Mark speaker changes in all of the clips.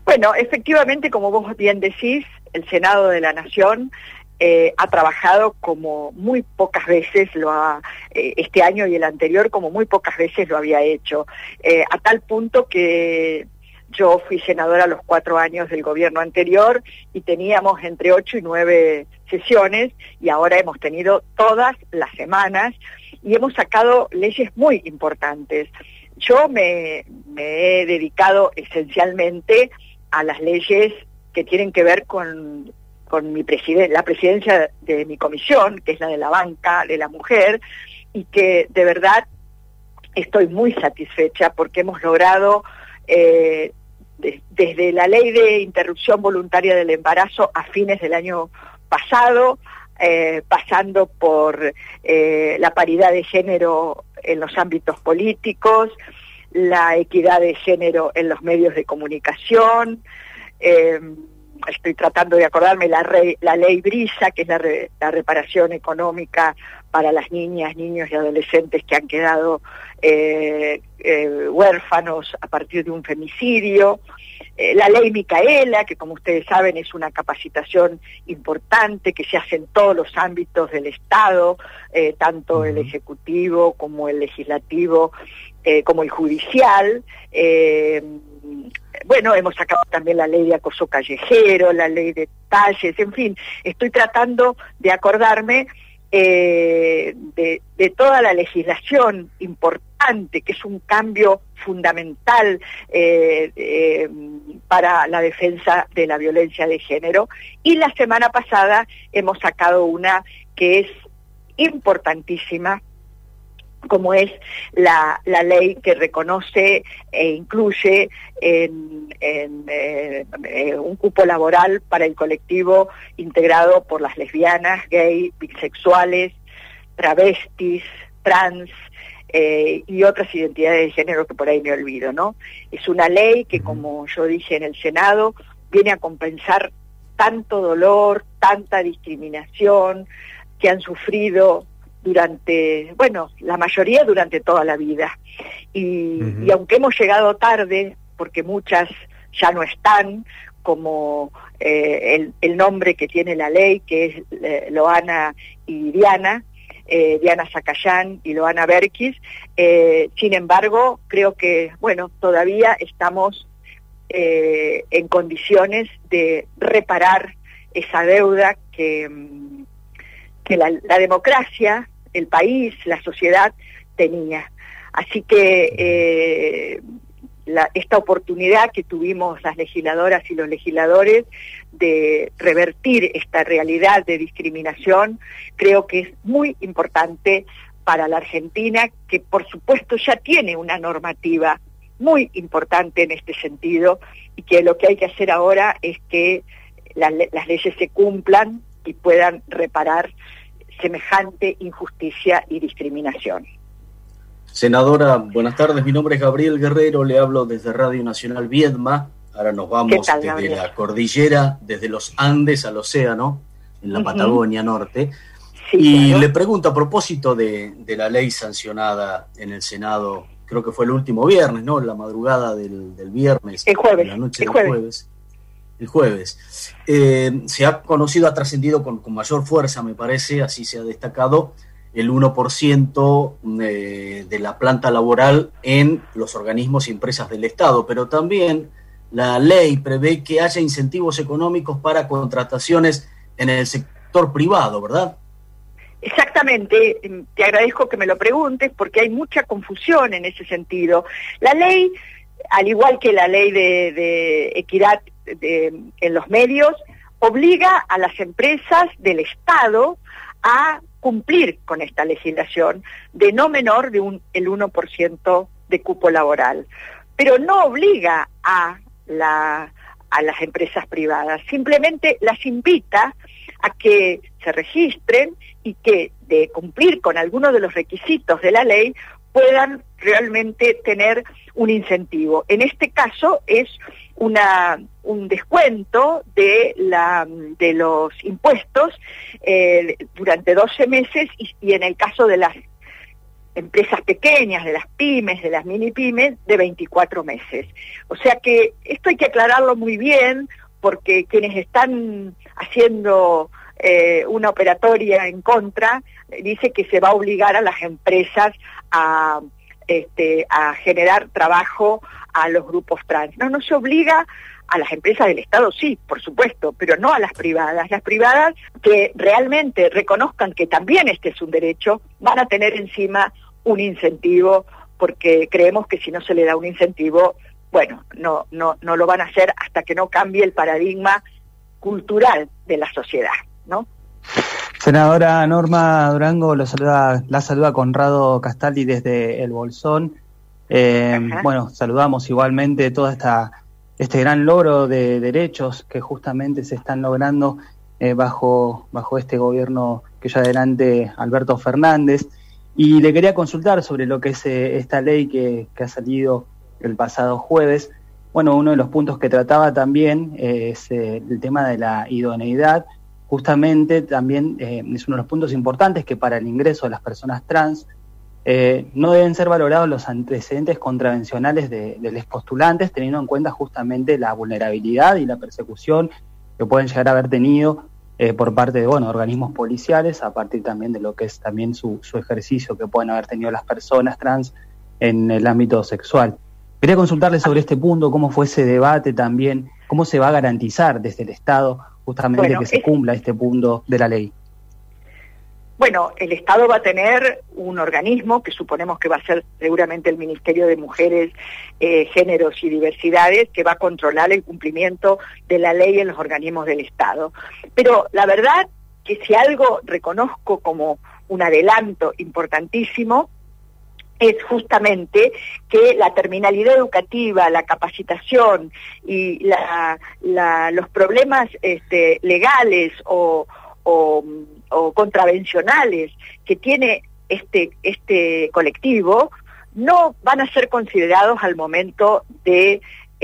Speaker 1: Bueno, efectivamente, como vos bien decís, el Senado de la Nación ha trabajado como muy pocas veces este año y el anterior, como muy pocas veces lo había hecho, a tal punto que yo fui senadora los 4 años del gobierno anterior y teníamos entre 8 y 9 sesiones, y ahora hemos tenido todas las semanas y hemos sacado leyes muy importantes. Yo me he dedicado esencialmente a las leyes que tienen que ver con la presidencia de mi comisión, que es la de la banca de la mujer, y que de verdad estoy muy satisfecha porque hemos logrado, desde la ley de interrupción voluntaria del embarazo a fines del año pasado, pasando por la paridad de género en los ámbitos políticos, la equidad de género en los medios de comunicación, estoy tratando de acordarme la ley Brisa, que es la reparación económica para las niñas, niños y adolescentes que han quedado huérfanos a partir de un femicidio, la ley Micaela, que como ustedes saben es una capacitación importante que se hace en todos los ámbitos del Estado, tanto el ejecutivo como el legislativo, como el judicial. Bueno, hemos sacado también la ley de acoso callejero, la ley de talles, en fin, estoy tratando de acordarme de toda la legislación importante, que es un cambio fundamental para la defensa de la violencia de género. Y la semana pasada hemos sacado una que es importantísima, como es la ley que reconoce e incluye un cupo laboral para el colectivo integrado por las lesbianas, gay, bisexuales, travestis, trans y otras identidades de género que por ahí me olvido, ¿no? Es una ley que, como yo dije en el Senado, viene a compensar tanto dolor, tanta discriminación que han sufrido durante, bueno, la mayoría durante toda la vida. Y aunque hemos llegado tarde, porque muchas ya no están, como el nombre que tiene la ley, que es Loana y Diana Zacayán y Loana Berkis, sin embargo, creo que, bueno, todavía estamos en condiciones de reparar esa deuda que la democracia, el país, la sociedad tenía. Así que esta oportunidad que tuvimos las legisladoras y los legisladores de revertir esta realidad de discriminación, creo que es muy importante para la Argentina, que por supuesto ya tiene una normativa muy importante en este sentido, y que lo que hay que hacer ahora es que las leyes se cumplan y puedan reparar semejante injusticia y discriminación.
Speaker 2: Senadora, buenas tardes, mi nombre es Gabriel Guerrero, le hablo desde Radio Nacional Viedma. Ahora nos vamos desde Gabriel? La cordillera, desde los Andes al océano, en la Patagonia Norte. Sí, y claro, le pregunto a propósito de la ley sancionada en el Senado, creo que fue el último viernes, ¿no? La madrugada del viernes.
Speaker 1: El jueves.
Speaker 2: La noche del jueves. El jueves. Se ha conocido, ha trascendido con mayor fuerza, me parece, así se ha destacado, el 1% de la planta laboral en los organismos y empresas del Estado, pero también la ley prevé que haya incentivos económicos para contrataciones en el sector privado, ¿verdad?
Speaker 1: Exactamente, te agradezco que me lo preguntes porque hay mucha confusión en ese sentido. La ley, al igual que la ley de equidad en los medios, obliga a las empresas del Estado a cumplir con esta legislación de no menor de el 1% de cupo laboral, pero no obliga a las empresas privadas, simplemente las invita a que se registren y que, de cumplir con algunos de los requisitos de la ley, puedan realmente tener un incentivo. En este caso es un descuento de los impuestos durante 12 meses y en el caso de las empresas pequeñas, de las pymes, de las mini pymes, de 24 meses. O sea que esto hay que aclararlo muy bien, porque quienes están haciendo una operatoria en contra, dice que se va a obligar a las empresas a generar trabajo a los grupos trans. No se obliga a las empresas del Estado, sí, por supuesto, pero no a las privadas. Las privadas que realmente reconozcan que también este es un derecho, van a tener encima un incentivo, porque creemos que si no se le da un incentivo, bueno, no lo van a hacer hasta que no cambie el paradigma cultural de la sociedad, ¿no?
Speaker 3: Senadora Norma Durango, la saluda Conrado Castaldi desde El Bolsón. Bueno, saludamos igualmente todo este gran logro de derechos que justamente se están logrando bajo este gobierno que lleva adelante Alberto Fernández. Y le quería consultar sobre lo que es esta ley que ha salido el pasado jueves. Bueno, uno de los puntos que trataba también es el tema de la idoneidad. Justamente también es uno de los puntos importantes que para el ingreso de las personas trans no deben ser valorados los antecedentes contravencionales de los postulantes, teniendo en cuenta justamente la vulnerabilidad y la persecución que pueden llegar a haber tenido por parte de organismos policiales, a partir también de lo que es también su ejercicio que pueden haber tenido las personas trans en el ámbito sexual. Quería consultarle sobre este punto, cómo fue ese debate también, cómo se va a garantizar desde el Estado justamente que se cumpla este punto de la ley.
Speaker 1: Bueno, el Estado va a tener un organismo que suponemos que va a ser seguramente el Ministerio de Mujeres, Géneros y Diversidades, que va a controlar el cumplimiento de la ley en los organismos del Estado. Pero la verdad que si algo reconozco como un adelanto importantísimo, es justamente que la terminalidad educativa, la capacitación y los problemas legales o contravencionales que tiene este colectivo no van a ser considerados al momento de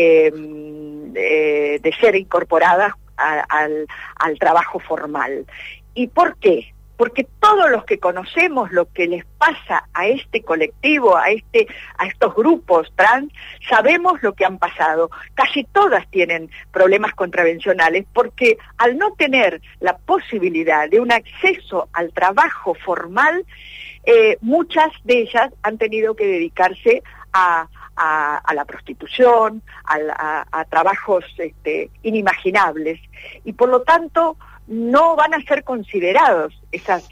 Speaker 1: ser incorporadas al trabajo formal. ¿Y por qué? Porque todos los que conocemos lo que les pasa a este colectivo, a estos grupos trans, sabemos lo que han pasado. Casi todas tienen problemas contravencionales porque al no tener la posibilidad de un acceso al trabajo formal, muchas de ellas han tenido que dedicarse a la prostitución, a trabajos inimaginables, y por lo tanto no van a ser considerados esas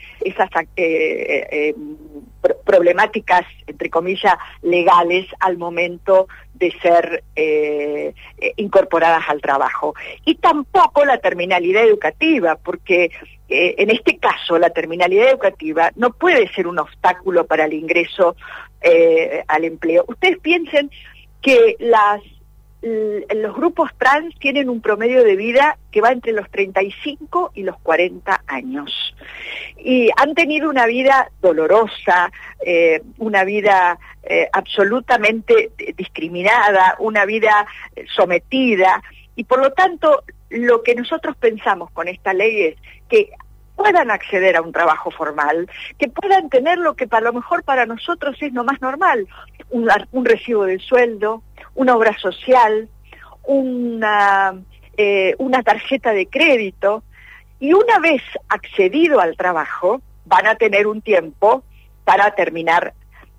Speaker 1: problemáticas, entre comillas, legales al momento de ser incorporadas al trabajo. Y tampoco la terminalidad educativa, porque en este caso la terminalidad educativa no puede ser un obstáculo para el ingreso al empleo. Ustedes piensen que los grupos trans tienen un promedio de vida que va entre los 35 y los 40 años. Y han tenido una vida dolorosa, una vida absolutamente discriminada, una vida sometida. Y por lo tanto, lo que nosotros pensamos con esta ley es que puedan acceder a un trabajo formal, que puedan tener lo que a lo mejor para nosotros es lo más normal, un recibo de sueldo, una obra social, una tarjeta de crédito, y una vez accedido al trabajo van a tener un tiempo para terminar,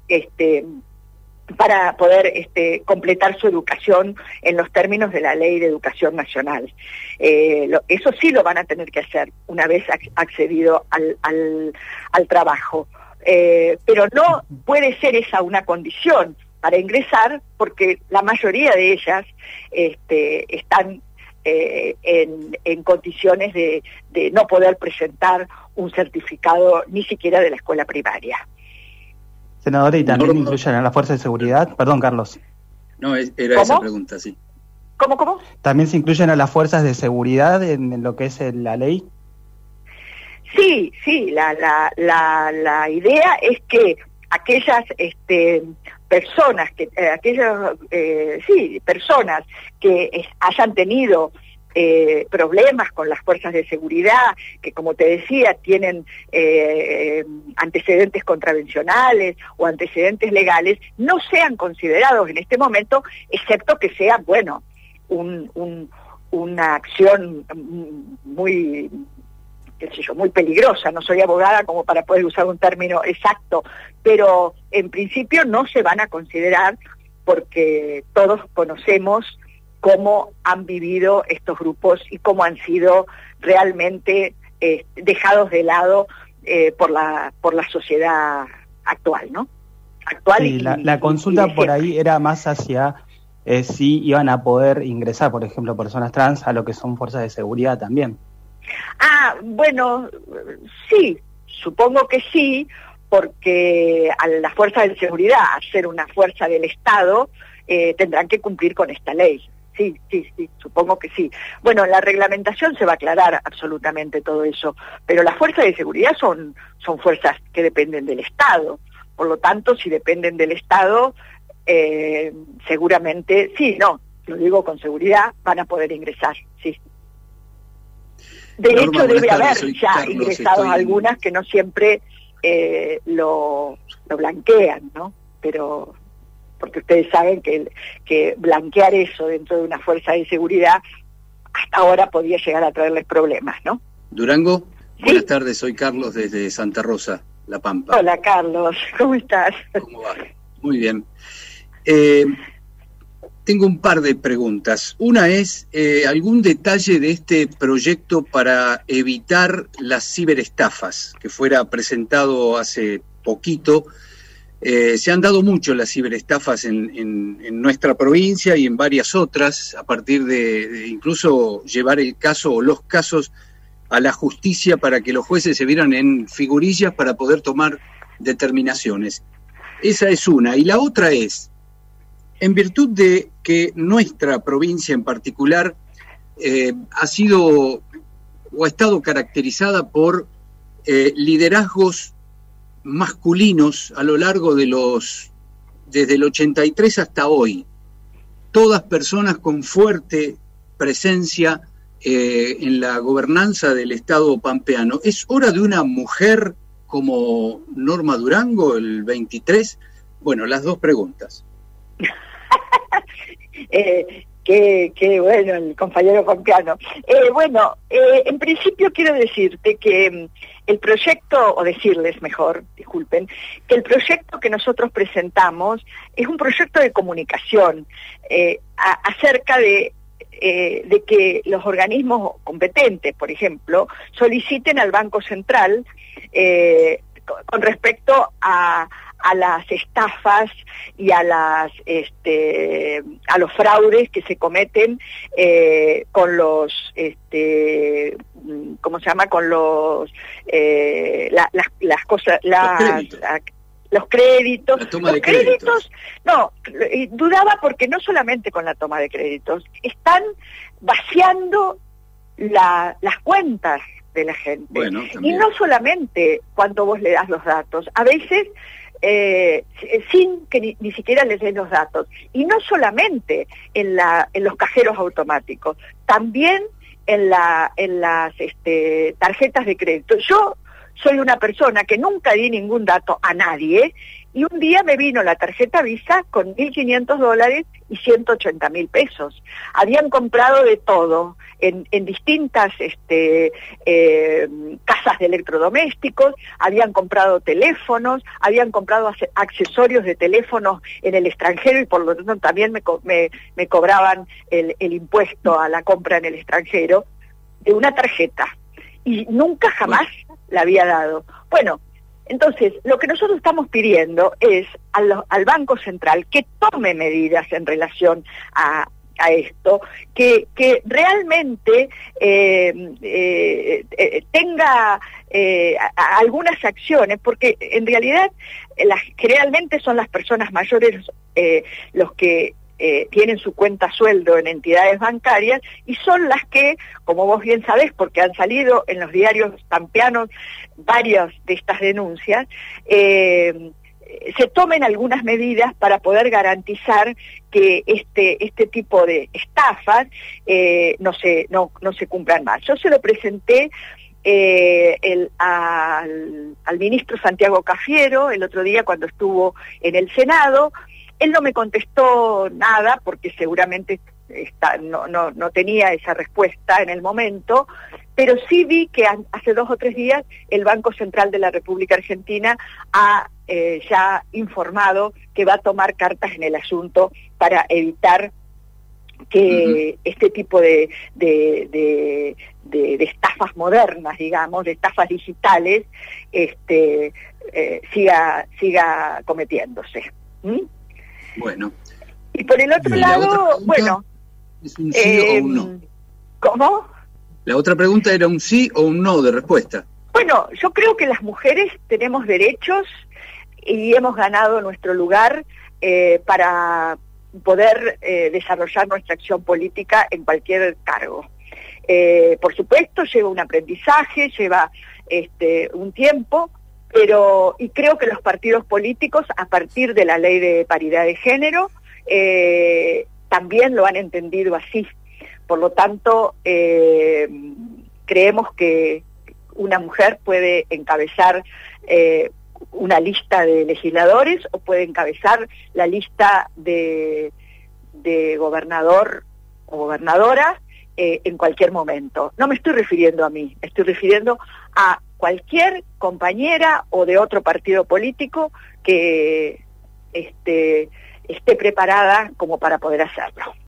Speaker 1: para poder completar su educación en los términos de la Ley de Educación Nacional. Eso sí lo van a tener que hacer una vez accedido al trabajo, pero no puede ser esa una condición para ingresar, porque la mayoría de ellas están en condiciones de no poder presentar un certificado ni siquiera de la escuela primaria.
Speaker 3: Senadora, ¿y también incluyen a las fuerzas de seguridad? Perdón, Carlos.
Speaker 4: No, era esa pregunta, sí.
Speaker 1: ¿Cómo?
Speaker 3: ¿También se incluyen a las fuerzas de seguridad en lo que es la ley?
Speaker 1: Sí, la idea es que aquellas personas que hayan tenido problemas con las fuerzas de seguridad, que como te decía, tienen antecedentes contravencionales o antecedentes legales, no sean considerados en este momento, excepto que sea, bueno, una acción muy, qué sé yo, muy peligrosa. No soy abogada como para poder usar un término exacto, pero en principio no se van a considerar porque todos conocemos cómo han vivido estos grupos y cómo han sido realmente dejados de lado por la sociedad actual, ¿no? Actual.
Speaker 3: Sí, la consulta por ahí era más hacia si iban a poder ingresar, por ejemplo, personas trans a lo que son fuerzas de seguridad también.
Speaker 1: Bueno, sí, supongo que sí, porque a las fuerzas de seguridad, al ser una fuerza del Estado, tendrán que cumplir con esta ley. Sí, supongo que sí. Bueno, en la reglamentación se va a aclarar absolutamente todo eso, pero las fuerzas de seguridad son fuerzas que dependen del Estado. Por lo tanto, si dependen del Estado, seguramente, lo digo con seguridad, van a poder ingresar, sí. De
Speaker 4: Norma,
Speaker 1: hecho, debe haber ya
Speaker 4: Carlos,
Speaker 1: ingresado algunas que no siempre lo blanquean, ¿no? Pero porque ustedes saben que blanquear eso dentro de una fuerza de seguridad hasta ahora podía llegar a traerles problemas, ¿no?
Speaker 4: Durango,
Speaker 1: ¿Sí?
Speaker 4: Buenas tardes, soy Carlos desde Santa Rosa, La Pampa.
Speaker 1: Hola Carlos, ¿cómo estás?
Speaker 4: ¿Cómo va? Muy bien. Tengo un par de preguntas. Una es, ¿algún detalle de este proyecto para evitar las ciberestafas que fuera presentado hace poquito? Se han dado mucho las ciberestafas en nuestra provincia y en varias otras, a partir de incluso llevar el caso o los casos a la justicia para que los jueces se vieran en figurillas para poder tomar determinaciones. Esa es una. Y la otra es, en virtud de que nuestra provincia en particular ha sido o ha estado caracterizada por liderazgos masculinos a lo largo de desde el 83 hasta hoy, todas personas con fuerte presencia en la gobernanza del Estado pampeano. ¿Es hora de una mujer como Norma Durango, el 23? Bueno, las dos preguntas.
Speaker 1: Qué bueno el compañero pampeano. En principio quiero decirte que el proyecto, o decirles mejor, disculpen, que el proyecto que nosotros presentamos es un proyecto de comunicación acerca de que los organismos competentes, por ejemplo, soliciten al Banco Central con respecto a las estafas y a los fraudes que se cometen con los ¿cómo se llama? Con los las cosas, los créditos.
Speaker 4: La toma de
Speaker 1: créditos. No, dudaba porque no solamente con la toma de créditos, están vaciando las cuentas de la gente.
Speaker 4: Bueno,
Speaker 1: y no solamente cuando vos le das los datos, a veces sin que ni siquiera les den los datos. Y no solamente en los cajeros automáticos, también en las tarjetas de crédito. Yo soy una persona que nunca di ningún dato a nadie, y un día me vino la tarjeta Visa con $1.500 y 180.000 pesos. Habían comprado de todo en distintas casas de electrodomésticos, habían comprado teléfonos, habían comprado accesorios de teléfonos en el extranjero, y por lo tanto también me cobraban el impuesto a la compra en el extranjero de una tarjeta, y nunca jamás la había dado. Bueno, entonces, lo que nosotros estamos pidiendo es al Banco Central que tome medidas en relación a esto, que realmente tenga algunas acciones, porque en realidad generalmente son las personas mayores los que tienen su cuenta sueldo en entidades bancarias, y son las que, como vos bien sabés, porque han salido en los diarios pampeanos varias de estas denuncias, se tomen algunas medidas para poder garantizar que este tipo de estafas no se cumplan más. Yo se lo presenté al ministro Santiago Cafiero el otro día cuando estuvo en el Senado. Él no me contestó nada porque seguramente no tenía esa respuesta en el momento, pero sí vi que hace 2 o 3 días el Banco Central de la República Argentina ha ya informado que va a tomar cartas en el asunto para evitar que este tipo de estafas modernas, digamos, de estafas digitales, siga cometiéndose.
Speaker 4: Bueno.
Speaker 1: Y por el otro lado, bueno...
Speaker 4: ¿Es un sí o un no?
Speaker 1: ¿Cómo?
Speaker 4: La otra pregunta era un sí o un no de respuesta.
Speaker 1: Bueno, yo creo que las mujeres tenemos derechos y hemos ganado nuestro lugar para poder desarrollar nuestra acción política en cualquier cargo. Por supuesto, lleva un aprendizaje, lleva un tiempo, y creo que los partidos políticos, a partir de la ley de paridad de género, también lo han entendido así. Por lo tanto, creemos que una mujer puede encabezar una lista de legisladores o puede encabezar la lista de gobernador o gobernadora en cualquier momento. No me estoy refiriendo a mí, estoy refiriendo a cualquier compañera o de otro partido político que esté preparada como para poder hacerlo.